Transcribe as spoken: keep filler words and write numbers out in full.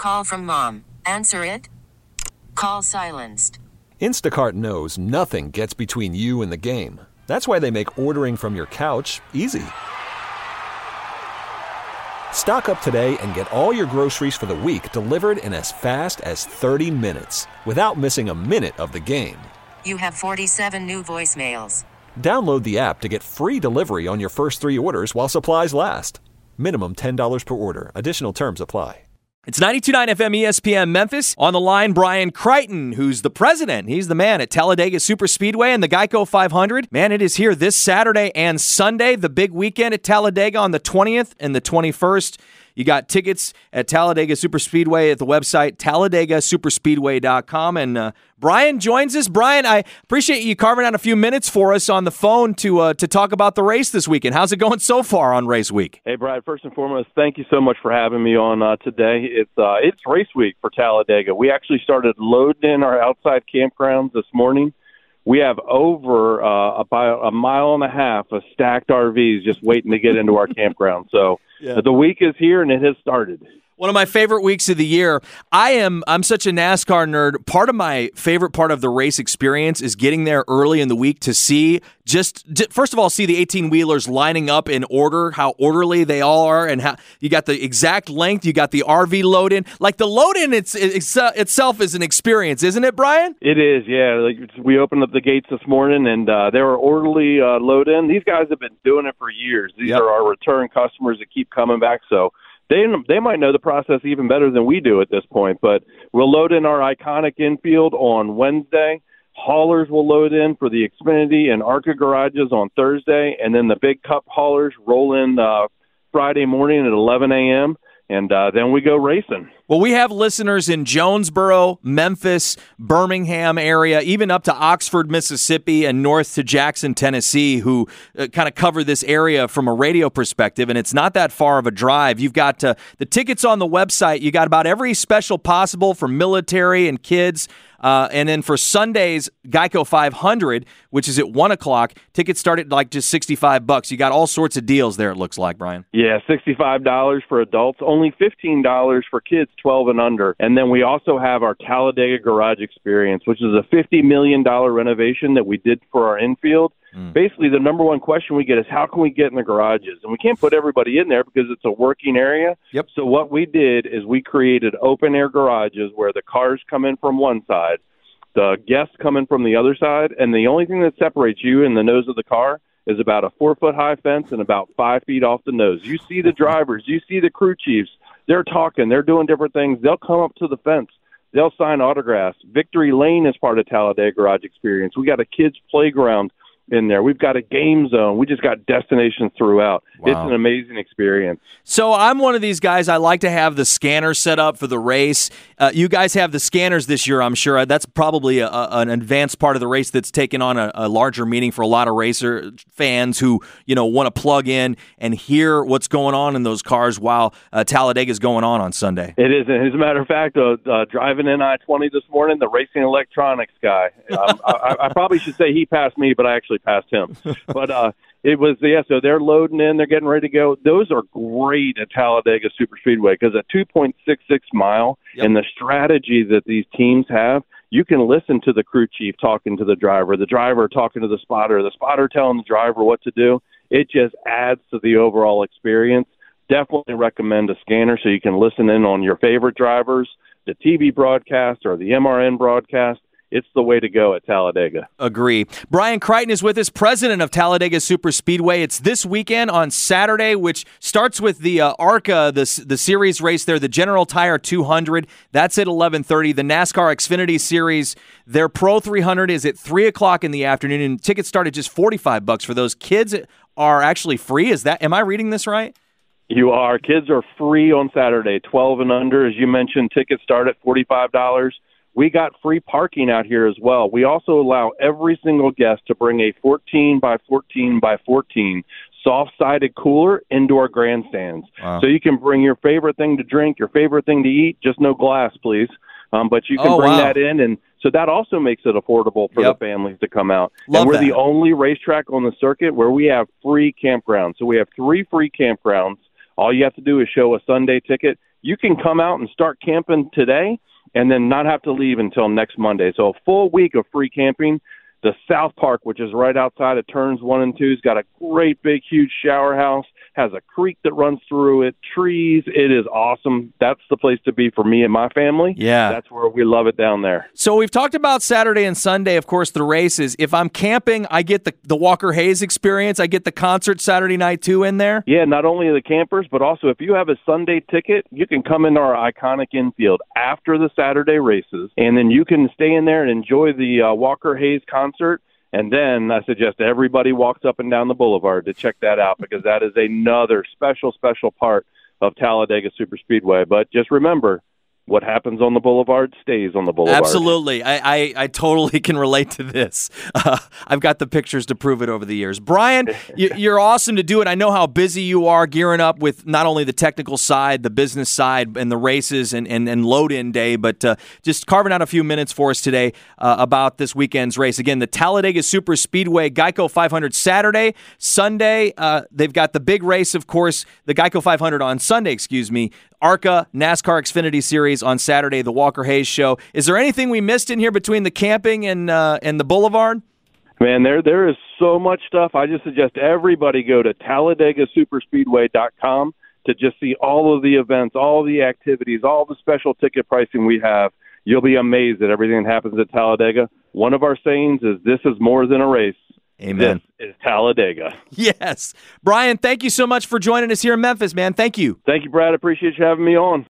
Call from mom. Answer it. Call silenced. Instacart knows nothing gets between you and the game. That's why they make ordering from your couch easy. Stock up today and get all your groceries for the week delivered in as fast as thirty minutes without missing a minute of the game. You have forty-seven new voicemails. Download the app to get free delivery on your first three orders while supplies last. Minimum ten dollars per order. Additional terms apply. It's ninety-two point nine F M E S P N Memphis. On the line, Brian Crichton, who's the president. He's the man at Talladega Superspeedway and the Geico five hundred. Man, it is here this Saturday and Sunday, the big weekend at Talladega on the twentieth and the twenty-first. You got tickets at Talladega Superspeedway at the website talladega superspeedway dot com. And uh, Brian joins us. Brian, I appreciate you carving out a few minutes for us on the phone to uh, to talk about the race this weekend. How's it going so far on race week? Hey, Brian, first and foremost, thank you so much for having me on uh, today. It's uh, it's race week for Talladega. We actually started loading in our outside campgrounds this morning. We have over uh, about a mile and a half of stacked R Vs just waiting to get into our campground. So yeah. The week is here, and it has started. One of my favorite weeks of the year. I am I'm such a NASCAR nerd. Part of my favorite part of the race experience is getting there early in the week to see just first of all see the eighteen-wheelers lining up in order, how orderly they all are, and how you got the exact length, you got the R V load in. Like the load in it's, it's uh, itself is an experience, isn't it, Brian? It is, yeah. Like we opened up the gates this morning, and uh, they were orderly uh, load in. These guys have been doing it for years. These yep. are our return customers that keep coming back, so They they might know the process even better than we do at this point, but we'll load in our iconic infield on Wednesday. Haulers will load in for the Xfinity and ARCA garages on Thursday, and then the big cup haulers roll in uh, Friday morning at eleven a.m., and uh, then we go racing. Well, we have listeners in Jonesboro, Memphis, Birmingham area, even up to Oxford, Mississippi, and north to Jackson, Tennessee, who uh, kind of cover this area from a radio perspective, and it's not that far of a drive. You've got uh, the tickets on the website. You got about every special possible for military and kids. Uh, and then for Sunday's Geico five hundred, which is at one o'clock, tickets start at like just sixty-five bucks. You got all sorts of deals there, it looks like, Brian. Yeah, sixty-five dollars for adults, only fifteen dollars for kids twelve and under. And then we also have our Talladega Garage Experience, which is a fifty million dollars renovation that we did for our infield. Mm. Basically, the number one question we get is how can we get in the garages? And we can't put everybody in there because it's a working area. Yep. So what we did is we created open-air garages where the cars come in from one side, the guests come in from the other side, and the only thing that separates you and the nose of the car is about a four-foot-high fence and about five feet off the nose. You see the drivers. You see the crew chiefs. They're talking. They're doing different things. They'll come up to the fence. They'll sign autographs. Victory Lane is part of Talladega Garage Experience. We got a kids' playground in there. We've got a game zone. We just got destinations throughout. Wow. It's an amazing experience. So I'm one of these guys, I like to have the scanner set up for the race. Uh, you guys have the scanners this year, I'm sure. That's probably a, a, an advanced part of the race that's taken on a, a larger meaning for a lot of racer fans who, you know, want to plug in and hear what's going on in those cars while uh, Talladega is going on on Sunday. It is. As a matter of fact, uh, uh, driving in I twenty this morning, the racing electronics guy, um, I, I probably should say he passed me, but I actually passed him. But uh, it was, yeah, so they're loading in, they're getting ready to go. Those are great at Talladega Superspeedway because at two point six six mile yep. and the strategy that these teams have, you can listen to the crew chief talking to the driver, the driver talking to the spotter, the spotter telling the driver what to do. It just adds to the overall experience. Definitely recommend a scanner so you can listen in on your favorite drivers, the T V broadcast or the M R N broadcast. It's the way to go at Talladega. Agree. Brian Crichton is with us, president of Talladega Superspeedway. It's this weekend on Saturday, which starts with the uh, ARCA, the, the series race there, the General Tire two hundred. That's at eleven thirty. The NASCAR Xfinity Series, their Pro three hundred is at three o'clock in the afternoon, and tickets start at just forty-five bucks for those. Kids are actually free. Is that? Am I reading this right? You are. Kids are free on Saturday, twelve and under. As you mentioned, tickets start at forty-five dollars. We got free parking out here as well. We also allow every single guest to bring a fourteen by fourteen by fourteen soft-sided cooler into our grandstands. Wow. So you can bring your favorite thing to drink, your favorite thing to eat, just no glass, please. Um, but you can oh, bring wow. that in, and so that also makes it affordable for yep. the families to come out. Love and we're that. the only racetrack on the circuit where we have free campgrounds. So we have three free campgrounds. All you have to do is show a Sunday ticket. you can come out and start camping today and then not have to leave until next Monday. So a full week of free camping. The South Park, which is right outside of turns one and two, has got a great big huge shower house, has a creek that runs through it, trees. It is awesome. That's the place to be for me and my family. Yeah. That's where we love it down there. So we've talked about Saturday and Sunday, of course, the races. If I'm camping, I get the, the Walker Hayes experience. I get the concert Saturday night too in there. Yeah, not only the campers, but also if you have a Sunday ticket, you can come into our iconic infield after the Saturday races, and then you can stay in there and enjoy the uh, Walker Hayes concert. And then I suggest everybody walks up and down the boulevard to check that out, because that is another special, special part of Talladega Superspeedway. But just remember, what happens on the boulevard stays on the boulevard. Absolutely. I, I, I totally can relate to this. Uh, I've got the pictures to prove it over the years. Brian, you, you're awesome to do it. I know how busy you are gearing up with not only the technical side, the business side, and the races and, and, and load-in day, but uh, just carving out a few minutes for us today uh, about this weekend's race. Again, the Talladega Superspeedway Geico five hundred Saturday. Sunday, uh, they've got the big race, of course, the Geico five hundred on Sunday, excuse me, ARCA NASCAR Xfinity Series on Saturday, the Walker Hayes Show. Is there anything we missed in here between the camping and uh, and the boulevard? Man, there there is so much stuff. I just suggest everybody go to Talladega Superspeedway dot com to just see all of the events, all the activities, all the special ticket pricing we have. You'll be amazed at everything that happens at Talladega. One of our sayings is, this is more than a race. Amen. This is Talladega. Yes. Brian, thank you so much for joining us here in Memphis, man. Thank you. Thank you, Brad. Appreciate you having me on.